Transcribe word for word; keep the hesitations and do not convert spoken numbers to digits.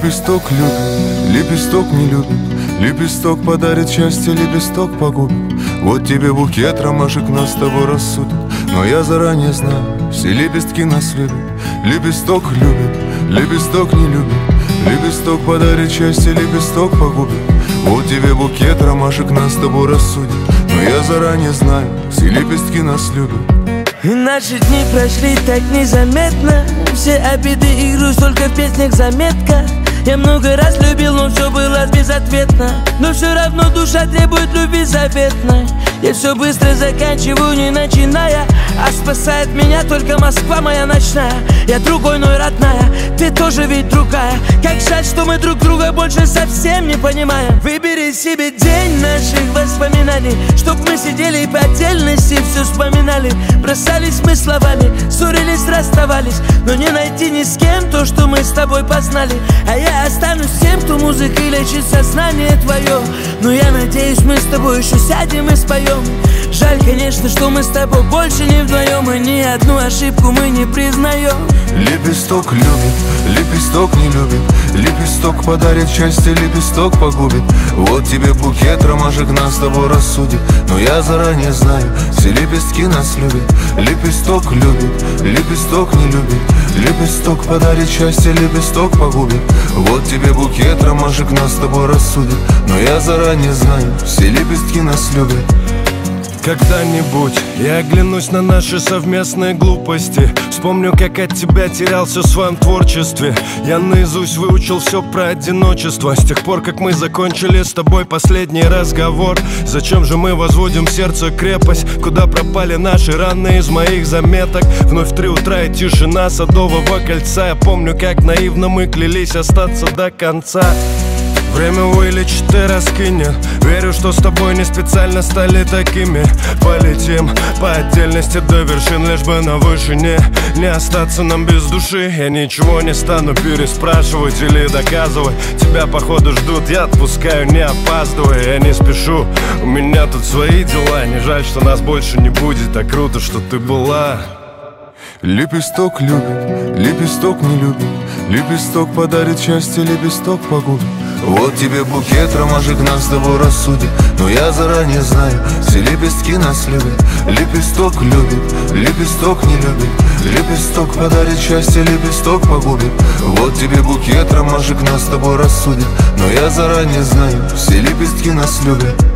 Лепесток любит, лепесток не любит. Лепесток подарит счастье, лепесток погубит. Вот тебе букет ромашек нас с тобой рассудит. Но я заранее знаю, все лепестки нас любят. Лепесток любит, лепесток не любит. Лепесток подарит счастье, лепесток погубит. Вот тебе букет ромашек нас с тобой рассудит. Но я заранее знаю, все лепестки нас любят. И наши дни прошли так незаметно. Все обиды и грусть только в песнях заметка. Я много раз любил, но все было безответно. Но все равно душа требует любви заветной. Я все быстро заканчиваю, не начиная. А спасает меня только Москва моя ночная. Я другой, но и родная, ты тоже ведь другая. Как жаль, что мы друг друга больше совсем не понимаем. Выбери себе день наших воспоминаний, чтоб мы сидели и по отдельности все вспоминали. Бросались мы словами, ссорились, расставались. Но не найти ни с кем то, что мы с тобой познали. А я останусь тем, кто музыкой лечит сознание твое. Но я надеюсь, мы с тобой еще сядем и споем. Жаль, конечно, что мы с тобой больше не вдвоем. И ни одну ошибку мы не признаем. Лепесток любит, лепесток не любит. Лепесток подарит счастье, лепесток погубит. Вот тебе букет ромашек нас с тобой рассудит. Но я заранее знаю, все лепестки нас любят. Лепесток любит, лепесток не любит. Лепесток подарит счастье, лепесток погубит. Вот тебе букет ромашек нас с тобой рассудит. Но я заранее знаю, все лепестки нас любят. Когда-нибудь я оглянусь на наши совместные глупости. Вспомню, как от тебя терялся в своем творчестве. Я наизусть выучил все про одиночество. С тех пор, как мы закончили с тобой последний разговор. Зачем же мы возводим в сердце крепость? Куда пропали наши раны из моих заметок? Вновь в три утра и тишина Садового кольца. Я помню, как наивно мы клялись остаться до конца. Время вылечит и раскинет. Верю, что с тобой не специально стали такими. Полетим по отдельности до вершин, лишь бы на вышине не остаться нам без души. Я ничего не стану переспрашивать или доказывать. Тебя походу ждут, я отпускаю, не опаздывая. Я не спешу, у меня тут свои дела. Не жаль, что нас больше не будет, так круто, что ты была. Лепесток любит, лепесток не любит. Лепесток подарит счастье, лепесток погубит. Вот тебе букет ромашек нас с тобой рассудит. Но я заранее знаю, все лепестки нас любят. Лепесток любит, лепесток не любит. Лепесток подарит счастье, лепесток погубит. Вот тебе букет ромашек нас с тобой рассудит. Но я заранее знаю, все лепестки нас любят.